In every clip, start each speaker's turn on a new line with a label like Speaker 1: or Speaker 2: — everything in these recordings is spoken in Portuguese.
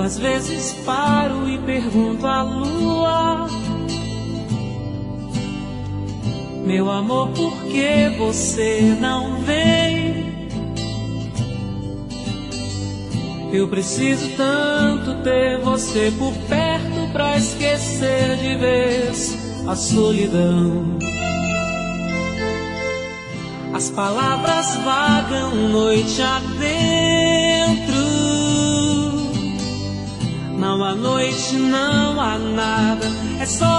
Speaker 1: Às vezes paro e pergunto à lua: meu amor, por que você não vem? Eu preciso tanto ter você por perto pra esquecer de vez a solidão. As palavras vagam noite adentro. Não há noite, não há nada, é só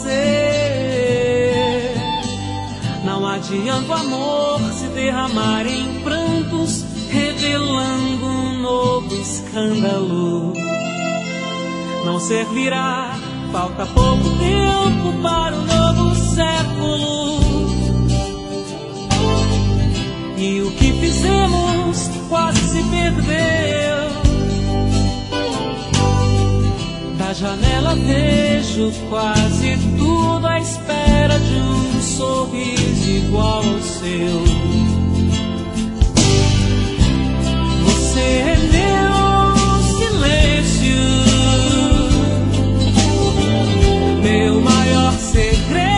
Speaker 1: você. Não adianta o amor se derramar em prantos, revelando um novo escândalo. Não servirá, falta pouco tempo para o novo século. E o que fizemos quase se perdeu. Da janela vejo quase tudo à espera de um sorriso igual ao seu. Você é meu silêncio, meu maior segredo.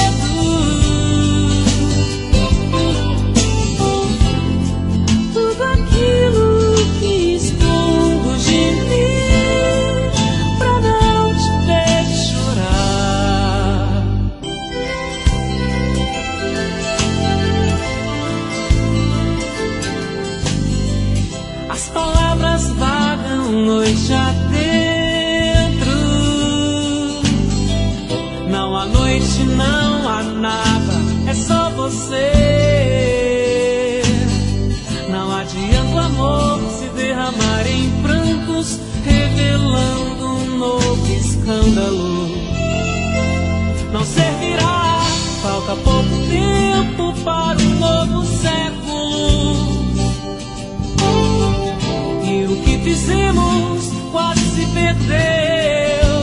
Speaker 1: Tudo aquilo que escondo de mim pra não te ver chorar. As palavras vagam noite adentro. Não há noite, não há nada, é só você. Não adianta o amor se derramar em prantos, revelando um novo escândalo. Não servirá, falta pouco tempo para um novo século. E o que fizemos quase se perdeu.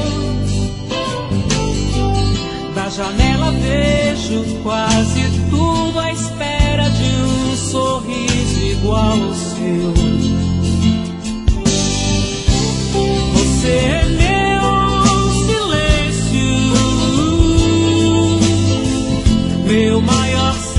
Speaker 1: Da janela vejo quase tudo à espera de um sorriso igual ao seu. Você é meu silêncio, meu maior